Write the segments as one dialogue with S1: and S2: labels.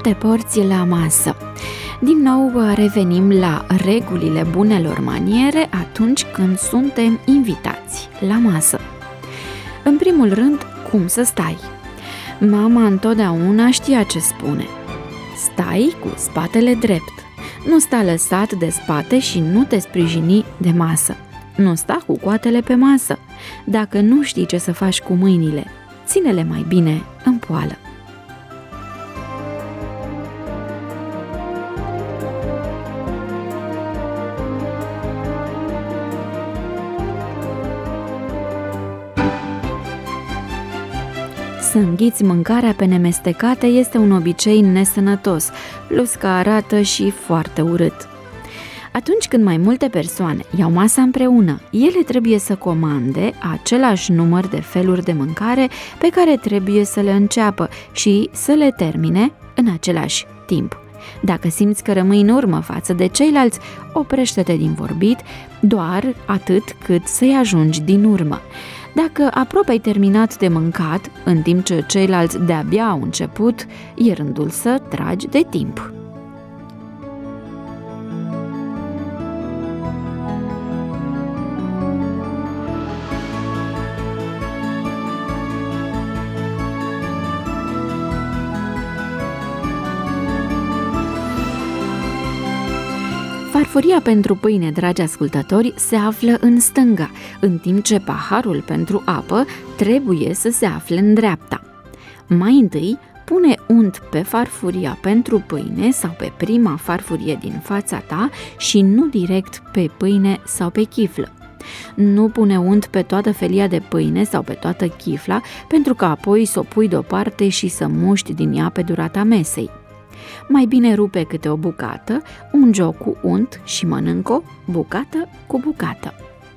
S1: multe porți la masă. Din nou revenim la regulile bunelor maniere atunci când suntem invitați la masă. În primul rând, cum să stai? Mama întotdeauna știa ce spune. Stai cu spatele drept. Nu sta lăsat de spate și nu te sprijini de masă. Nu sta cu coatele pe masă. Dacă nu știi ce să faci cu mâinile, ține-le mai bine în poală. Să înghiți mâncarea pe nemestecate este un obicei nesănătos, plus că arată și foarte urât. Atunci când mai multe persoane iau masa împreună, ele trebuie să comande același număr de feluri de mâncare pe care trebuie să le înceapă și să le termine în același timp. Dacă simți că rămâi în urmă față de ceilalți, oprește-te din vorbit doar atât cât să-i ajungi din urmă. Dacă aproape ai terminat de mâncat, în timp ce ceilalți de-abia au început, e rândul să tragi de timp. Farfuria pentru pâine, dragi ascultători, se află în stânga, în timp ce paharul pentru apă trebuie să se afle în dreapta. Mai întâi, pune unt pe farfuria pentru pâine sau pe prima farfurie din fața ta și nu direct pe pâine sau pe chiflă. Nu pune unt pe toată felia de pâine sau pe toată chifla, pentru că apoi să o pui deoparte și să muști din ea pe durata mesei. Mai bine rupe câte o bucată, unge-o cu unt și mănâncă-o bucată cu bucată.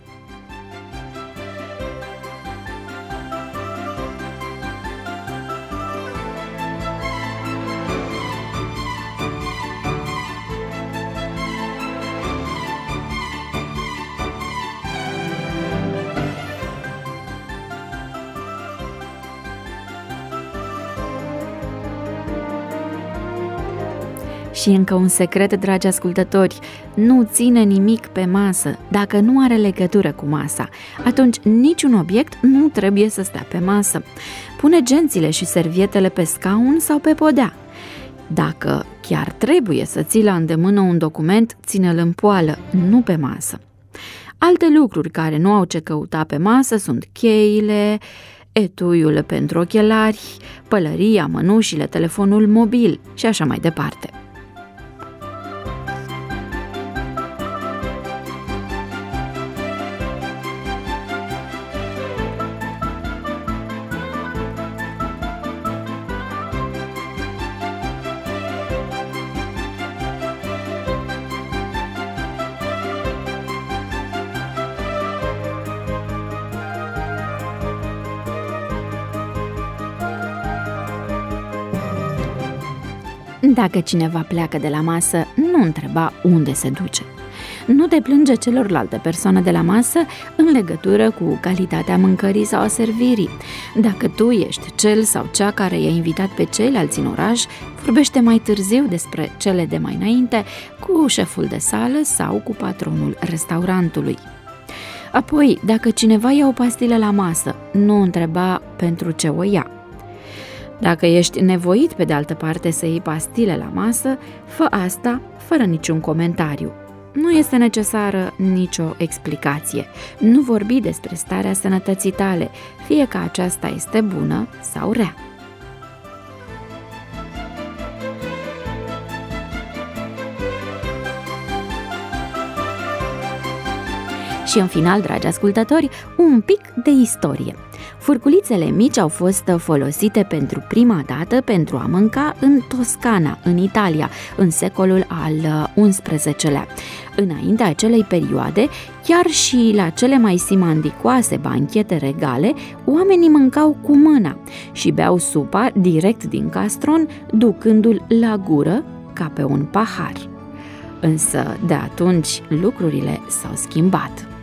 S1: Și încă un secret, dragi ascultători, nu ține nimic pe masă dacă nu are legătură cu masa. Atunci niciun obiect nu trebuie să stea pe masă. Pune gențile și servietele pe scaun sau pe podea. Dacă chiar trebuie să ții la îndemână un document, ține-l în poală, nu pe masă. Alte lucruri care nu au ce căuta pe masă sunt cheile, etuiul pentru ochelari, pălăria, mănușile, telefonul mobil și așa mai departe. Dacă cineva pleacă de la masă, nu întreba unde se duce. Nu te plânge celorlalte persoane de la masă în legătură cu calitatea mâncării sau a servirii. Dacă tu ești cel sau cea care i-a invitat pe ceilalți în oraș, vorbește mai târziu despre cele de mai înainte cu șeful de sală sau cu patronul restaurantului. Apoi, dacă cineva ia o pastilă la masă, nu întreba pentru ce o ia. Dacă ești nevoit pe de altă parte să iei pastile la masă, fă asta fără niciun comentariu. Nu este necesară nicio explicație. Nu vorbi despre starea sănătății tale, fie că aceasta este bună sau rea. Și în final, dragi ascultători, un pic de istorie. Furculițele mici au fost folosite pentru prima dată pentru a mânca în Toscana, în Italia, în secolul al XI-lea. Înaintea acelei perioade, chiar și la cele mai simandicoase banchete regale, oamenii mâncau cu mâna și beau supa direct din castron, ducându-l la gură ca pe un pahar. Însă, de atunci, lucrurile s-au schimbat.